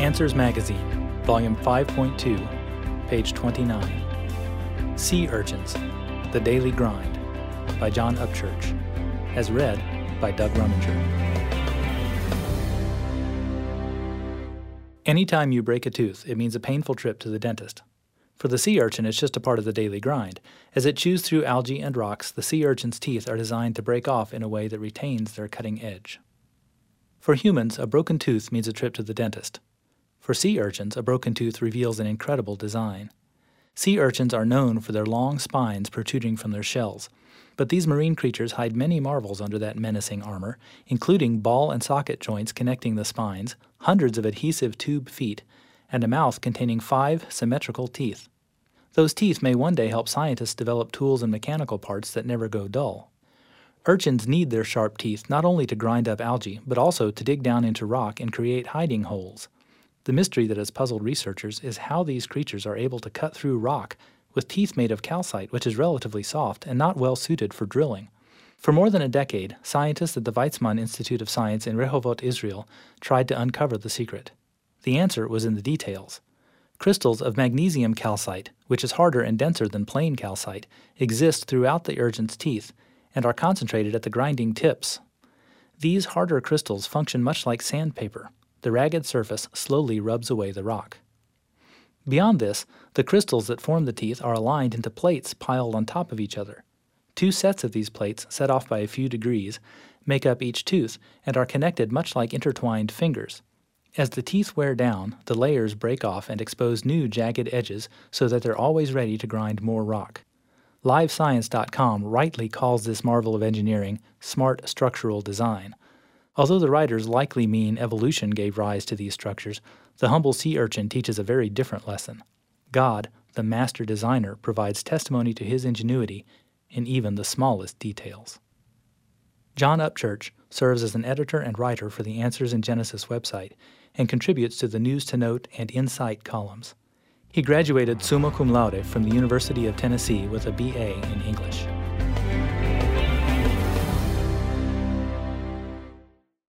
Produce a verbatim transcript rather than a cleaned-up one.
Answers Magazine, Volume five point two, page twenty-nine. Sea Urchins, The Daily Grind, by John Upchurch. As read by Doug Rumminger. Anytime you break a tooth, it means a painful trip to the dentist. For the sea urchin, it's just a part of the daily grind. As it chews through algae and rocks, the sea urchin's teeth are designed to break off in a way that retains their cutting edge. For humans, a broken tooth means a trip to the dentist. For sea urchins, a broken tooth reveals an incredible design. Sea urchins are known for their long spines protruding from their shells, but these marine creatures hide many marvels under that menacing armor, including ball and socket joints connecting the spines, hundreds of adhesive tube feet, and a mouth containing five symmetrical teeth. Those teeth may one day help scientists develop tools and mechanical parts that never go dull. Urchins need their sharp teeth not only to grind up algae, but also to dig down into rock and create hiding holes. The mystery that has puzzled researchers is how these creatures are able to cut through rock with teeth made of calcite, which is relatively soft and not well suited for drilling. For more than a decade, scientists at the Weizmann Institute of Science in Rehovot, Israel, tried to uncover the secret. The answer was in the details. Crystals of magnesium calcite, which is harder and denser than plain calcite, exist throughout the urchin's teeth and are concentrated at the grinding tips. These harder crystals function much like sandpaper. The ragged surface slowly rubs away the rock. Beyond this, the crystals that form the teeth are aligned into plates piled on top of each other. Two sets of these plates, set off by a few degrees, make up each tooth and are connected much like intertwined fingers. As the teeth wear down, the layers break off and expose new jagged edges so that they're always ready to grind more rock. live science dot com rightly calls this marvel of engineering smart structural design. Although the writers likely mean evolution gave rise to these structures, the humble sea urchin teaches a very different lesson. God, the master designer, provides testimony to his ingenuity in even the smallest details. John Upchurch serves as an editor and writer for the Answers in Genesis website and contributes to the News to Note and Insight columns. He graduated summa cum laude from the University of Tennessee with a B A in English.